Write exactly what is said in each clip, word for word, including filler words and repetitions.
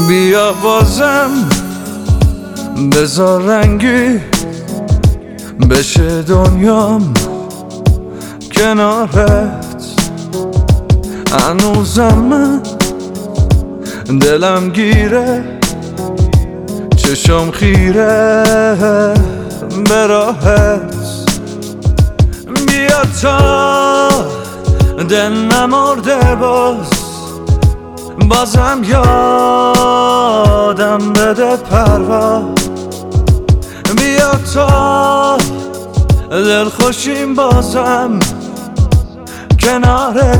بیا بازم بذار رنگی بشه دنیام کنارت. هنوزم من دلم گیره، چشم خیره به راهت. بیا تا دل نمرده باز، بازم یادم بده پرواز. بیا تا دل خوشیم بازم کنار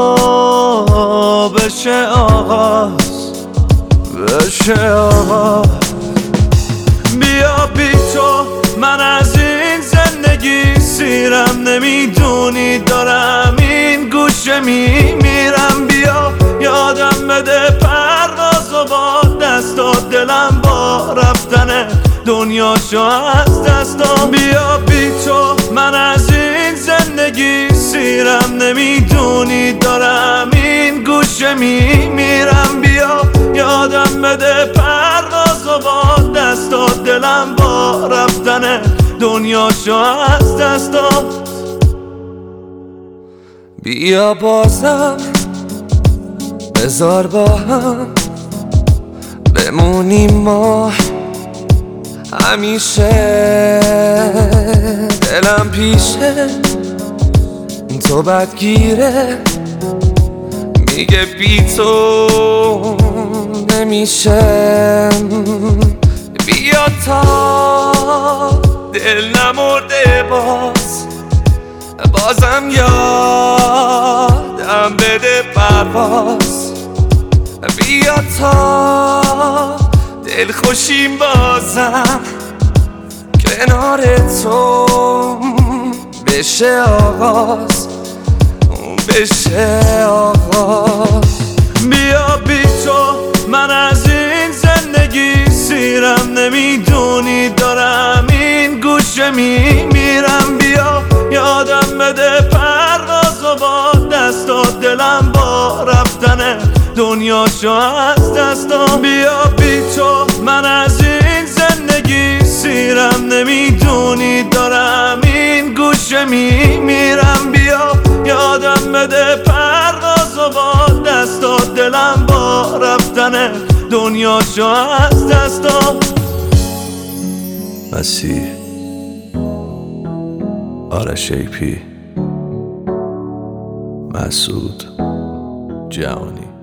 تو بشه آغاز، بشه آغاز. بیا بی تو من از این زندگی سیرم، نمیدونی دارم این گوشه میمیرم. بیا یادم بده پرواز و با دستات دلم با رفتن دنیاشو از دستام. بیا بی تو من از این زندگی سیرم، نمیدونی دارم این گوشه میمیرم. بیا یادم بده پرواز و با دستات دلم با رفتن دنیاشو از دستام. بیا بازم بذار با هم بمونیم ما همیشه. دلم پیشه تو بدگیره، میگه بی تو نمیشه. بیا تا دل نمرده باز، بازم یادم بده پرواز. بیا تا دل خوشیم بازم کنار تو بشه آغاز، بشه آغاز. بیا بی تو من از این زندگی سیرم، نمیدونی دارم این گوشه میمیرم. بیا یادم بده پرواز و با دستات دلم با رفتن دنیاشو از دستام. بیا بی تو من از این زندگی سیرم، نمیدونی دارم این گوشه میمیرم. بیا یادم بده پرواز و با دستات دلم با رفتن دنیاشو از دستام. مسیح آرش ای پی، مسعود جهانی.